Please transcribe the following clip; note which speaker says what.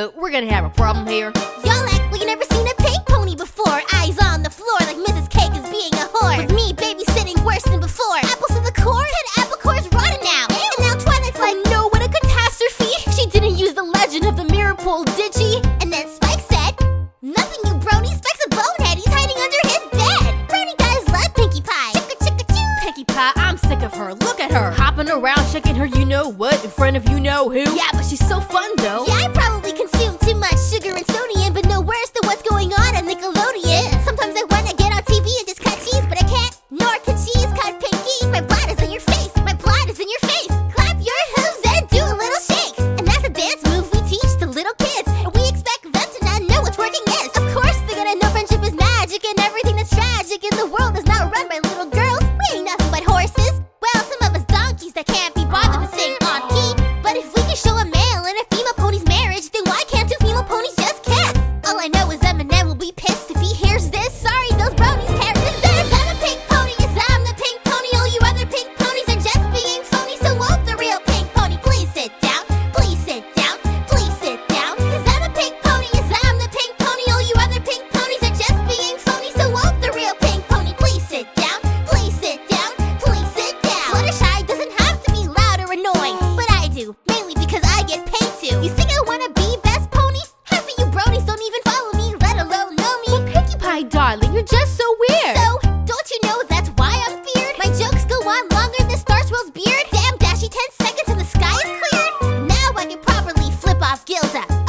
Speaker 1: we're gonna have a problem here.
Speaker 2: Y'all act like you never seen a pink pony before. Eyes on the floor like Mrs. Cake is being a whore. With me babysitting worse than before. Apples to the core, said apple core's rotten now. And now Twilight's like, no, what a catastrophe. She didn't use the legend of the mirror pool, did she? And then Spike said, nothing, you brony. Spike's a bonehead, he's hiding under his bed. Brony guys love Pinkie Pie. Chicka chicka choo.
Speaker 1: Pinkie Pie, I'm sick of her. Look at her, hopping around, shaking her you-know-what in front of you-know-who. Yeah, but she's so fun, though.
Speaker 2: Yeah, I probably consume too much sugar and sodium, but no worse than what's going on at Nickelodeon. Sometimes I wanna get on TV and just cut cheese, but I can't, nor can cheese cut Pinkie. My blood is in your face, my blood is in your face. Clap your hooves and do a little shake. And that's a dance move we teach to little kids, and we expect them to not know what twerking is. Of course they're gonna know friendship is magic, and everything that's tragic in the world is not run by little girls. We ain't nothing but horses. Well, some of us donkeys that can't be bothered to sing on key. But if we can show a male and a female pony's marriage, then why can't two female ponies just kiss? All I know is Eminem will be pissed if he hears this. Sorry, those bronies can't resist. I'm a pink pony, yes, I'm the pink pony. All you other pink ponies are just being phony. So won't the real pink pony please sit down? Please sit down, please sit down. Cause I'm a pink pony, yes, I'm the pink pony. All you other pink ponies are just being phony. So won't the real pink pony please sit down? Please sit down, please sit down. Fluttershy doesn't have to be loud or annoying, but I do, mainly because I get paid to. You think I wanna be best pony? Half of you bronies don't even follow me, let alone know me.
Speaker 1: Well, Pinkie Pie, darling, you're just so weird.
Speaker 2: So, don't you know that's why I'm feared? My jokes go on longer than Starswell's beard. Damn, Dashy, 10 seconds and the sky is cleared. Now I can properly flip off Gilda.